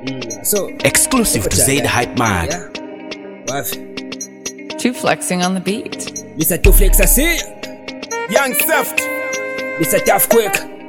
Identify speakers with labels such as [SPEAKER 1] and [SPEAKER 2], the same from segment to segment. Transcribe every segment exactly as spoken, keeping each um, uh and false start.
[SPEAKER 1] Mm, so
[SPEAKER 2] exclusive to Zaid Hype Man.
[SPEAKER 1] Yeah.
[SPEAKER 3] Two flexing on the beat.
[SPEAKER 1] Mister Two Flex, I see.
[SPEAKER 4] Young Seft.
[SPEAKER 1] Mister Tough Quick.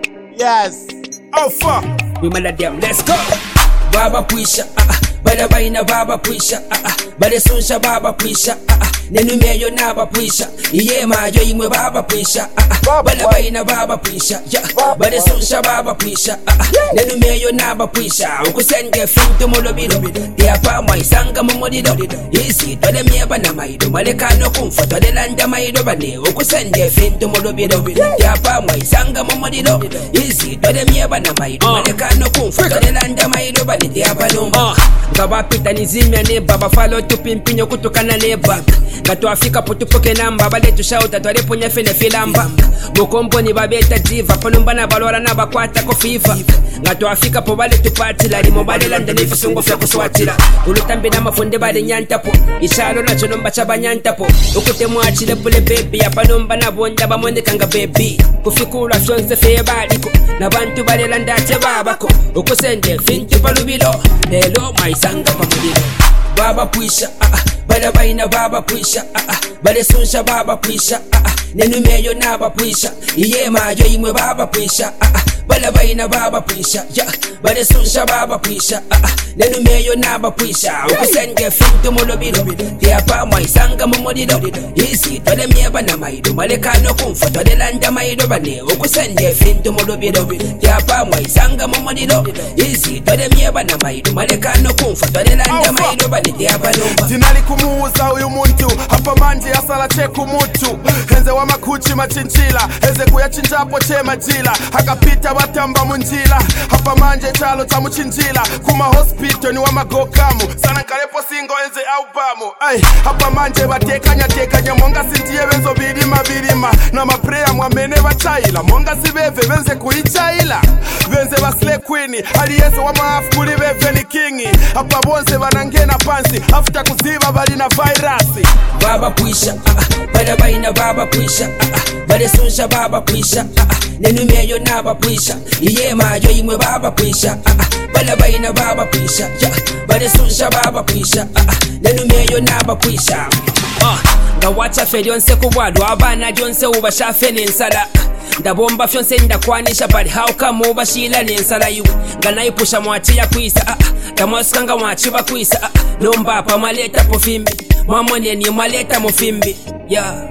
[SPEAKER 4] Yes. Alpha.
[SPEAKER 1] We man of them. Let's go. Baba Puisha. Ah ah. Bada baina Baba Puisha. Ah ah. Bada sunsha Baba Puisha. Ah ah. Nenu meyo na Baba Puisha. Iye majo imwe Baba Puisha. Ah ah. Bada baina Baba Puisha. Yeah. Bada sunsha Baba Puisha. Ah ah. Nenu meyo na Baba Puisha. Ukusenge finto molobido. Dia pa mai sanga momodido. Isi to de mieba na maido. Maleka no kumfa to de landa maido bane. Ukusenge finto molobido. Dia pa mai sanga momodido. Isi to de mieba na maido. Maleka no kumfa to de landa maido bane. Dia pa no. Gaba pita nizimya neba. Bafalo tupimpinyo kutukana neba. Gato Afrika putupoke namba. Bale tushauta tware punya fene filamba. Mukombo ni babeta diva. Ponumba na balora na bakwata kofiva. Gato Afrika po bale tupatila. Limo bale landa nifisungo fya kuswatila. Ulutambi na mafunde bale nyantapo. Ishalo na chonomba chaba nyantapo. Ukute mwachile pule baby. Apanumba na bonda bamonde kanga baby. Kufikula fyonse feye baliko. Na bantu bale landa ate babako. Ukusende fintu palubilo. Lelo maisanga pamudilo. Baba Puisha, ah ah. Bada baina Baba Puisha, ah ah. Bada sunsha Baba Puisha, ah ah. Nenu meyo na Baba Puisha. Iye majo imwe Baba Puisha, ah ah. Bada baina Baba Puisha, yeah. Bada sunsha Baba Puisha, ah ah. Nenu meyo na Baba Puisha. Ukusenge finto molobido. Dia pa mai sanga momodido. Isi to de mieba na maido. Maleka no kumfa to de landa maido bane. Ukusenge finto molobido. Dia pa mai sanga momodido. Isi to de mieba na maido. Maleka no kumfa to de landa maido bane. Dia pa no.
[SPEAKER 4] Tinali kumuuza uyu muntu. Hapa manje asala cheku mutu. Henze wa makuchi machinchila. Henze kuyachinja hapo chema jila. Hakapita watamba munjila. Hapa manje chalo tamu chinjila. Kuma hospital ni wa magokamu. Sana nkalepo singo enze au bamu. Ay, hapa manje batekanya tekanya. Monga sintiye wenzo birima birima. Na maprea mwamene bachaila. Monga sibeve wenze kuichaila. Wenze basle queeni. Hali yeso wa maafu kuli beve ni kingi. Hapa bonse banangena pansi. After kuziba bali na virus.
[SPEAKER 1] Baba Puisha, ah ah. Bada baina Baba Puisha, ah ah. Bada sunsha Baba Puisha, ah ah. Nenu meyo na Baba Puisha. Iye majo imwe Baba Puisha, ah ah. Bada baina Baba Puisha, yeah. Bada sunsha Baba Puisha, ah ah. Nenu meyo na Baba Puisha. Ah, nga wacha fe lyonse kubwadu abana lyonse ubasha fe nensala. Ndabomba fyonse ndakwanisha but how come ubashila nensala yu. Nga naipusha mwachi ya kuisa, ah ah. Tamoskanga mwachi bakuisa, ah ah. Nomba pa maleta po fimbi. Mamone ni maleta mo fimbi. Yeah.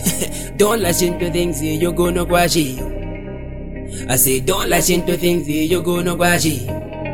[SPEAKER 1] Don't listen to things you gonna gwaji. I say don't listen to things you gonna gwaji.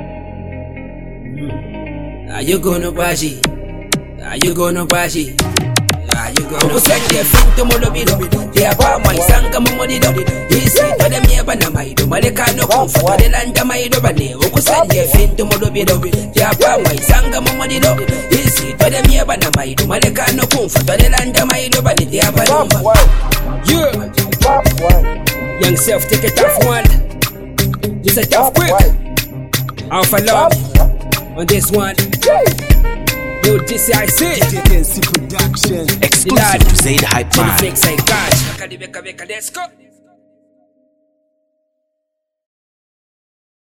[SPEAKER 1] Are you gonna gwaji? Are you gonna gwaji? Are you gonna gwaji? Finto molobido. Dia pa mai sanga momodido. Isi to de mieba na maido. Maleka no kumfa to de landa maido bane. Ukusende finto molobido. Dia pa mai sanga momodido. Isi to de mieba na maido. Maleka no kumfa to de landa maido bane. Dia pa no. Yeah. Young Self, take it off one. Just a tough quick. Alpha love on this one. Yo, this I say.
[SPEAKER 2] Exclusive to Zaid Hype Man.
[SPEAKER 1] Let's go.